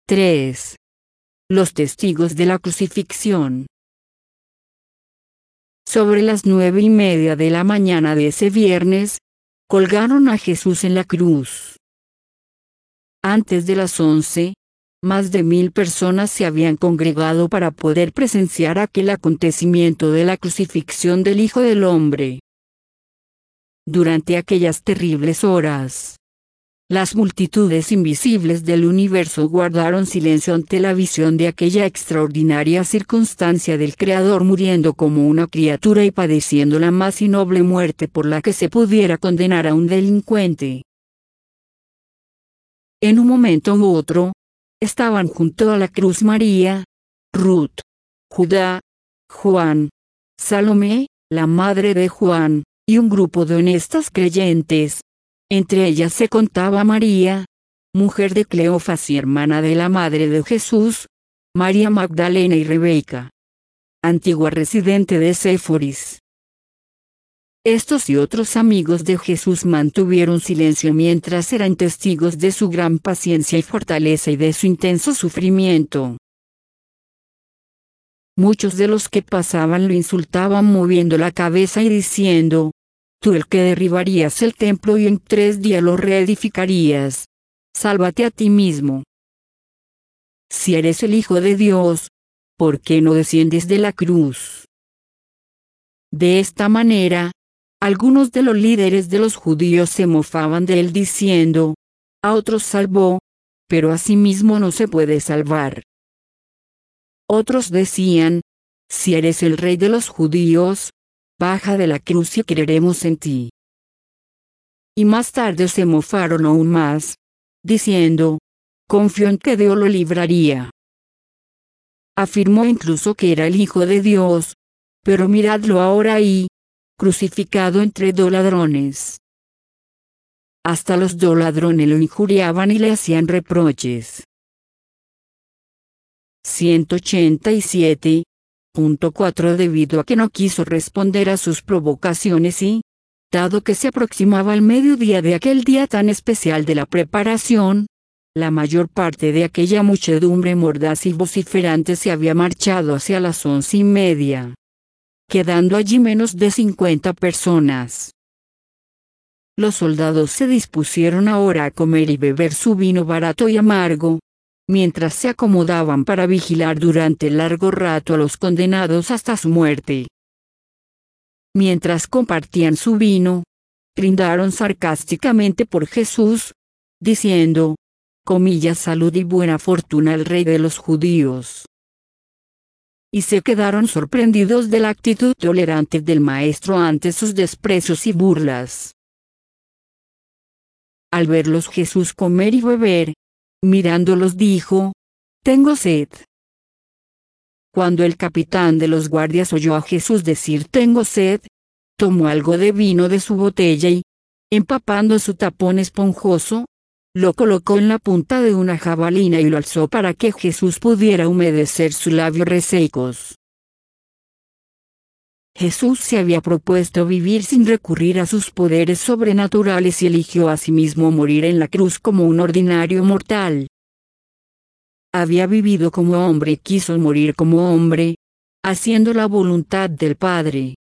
3. Los testigos de la crucifixión. Sobre las 9:30 de la mañana de ese viernes, colgaron a Jesús en la cruz. Antes de las 11, más de 1000 personas se habían congregado para poder presenciar aquel acontecimiento de la crucifixión del Hijo del Hombre. Durante aquellas terribles horas, las multitudes invisibles del universo guardaron silencio ante la visión de aquella extraordinaria circunstancia del Creador muriendo como una criatura y padeciendo la más innoble muerte por la que se pudiera condenar a un delincuente. En un momento u otro, estaban junto a la cruz María, Ruth, Judá, Juan, Salomé, la madre de Juan, y un grupo de honestas creyentes. Entre ellas se contaba María, mujer de Cleofas y hermana de la madre de Jesús, María Magdalena y Rebeca, antigua residente de Séforis. Estos y otros amigos de Jesús mantuvieron silencio mientras eran testigos de su gran paciencia y fortaleza y de su intenso sufrimiento. Muchos de los que pasaban lo insultaban moviendo la cabeza y diciendo: «Tú el que derribarías el templo y en 3 días lo reedificarías, sálvate a ti mismo. Si eres el Hijo de Dios, ¿por qué no desciendes de la cruz?». De esta manera, algunos de los líderes de los judíos se mofaban de él diciendo: «A otros salvó, pero a sí mismo no se puede salvar». Otros decían: «Si eres el rey de los judíos, baja de la cruz y creeremos en ti». Y más tarde se mofaron aún más, diciendo: «Confío en que Dios lo libraría». Afirmó incluso que era el Hijo de Dios, pero miradlo ahora ahí, crucificado entre 2 ladrones. Hasta los 2 ladrones lo injuriaban y le hacían reproches. 187.4 Debido a que no quiso responder a sus provocaciones y, dado que se aproximaba el mediodía de aquel día tan especial de la preparación, la mayor parte de aquella muchedumbre mordaz y vociferante se había marchado hacia las 11:30, quedando allí menos de 50 personas. Los soldados se dispusieron ahora a comer y beber su vino barato y amargo, mientras se acomodaban para vigilar durante largo rato a los condenados hasta su muerte. Mientras compartían su vino, brindaron sarcásticamente por Jesús, diciendo: comillas, salud y buena fortuna al rey de los judíos. Y se quedaron sorprendidos de la actitud tolerante del maestro ante sus desprecios y burlas. Al verlos Jesús comer y beber, mirándolos dijo: «Tengo sed». Cuando el capitán de los guardias oyó a Jesús decir «tengo sed», tomó algo de vino de su botella y, empapando su tapón esponjoso, lo colocó en la punta de una jabalina y lo alzó para que Jesús pudiera humedecer sus labios resecos. Jesús se había propuesto vivir sin recurrir a sus poderes sobrenaturales y eligió asimismo morir en la cruz como un ordinario mortal. Había vivido como hombre y quiso morir como hombre, haciendo la voluntad del Padre.